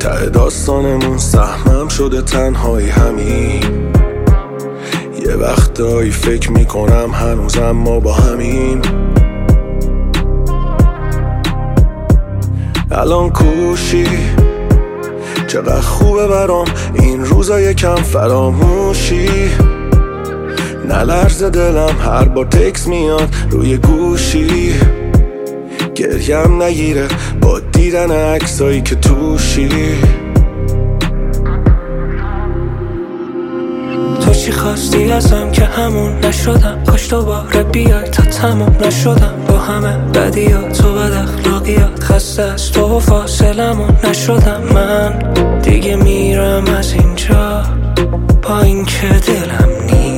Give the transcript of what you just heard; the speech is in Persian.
ته داستانمون سهمم شده تنهایی همین. یه وقتایی فکر میکنم هنوزم ما با همین. الان کوشی چقدر خوبه برام این روزا یکم فراموشی. نلرزه دلم هر بار تکس میاد روی گوشی. گریم نگیره با دیدن عکسایی که توشی. تو چی خواستی ازم که همون نشدم؟ کاش دوباره بیای تا تموم نشدم با همه بدیات و بد اخلاقیات. خسته از تو و فاصلمون نشدم من دیگه. میرم از اینجا با این که دلم نیست.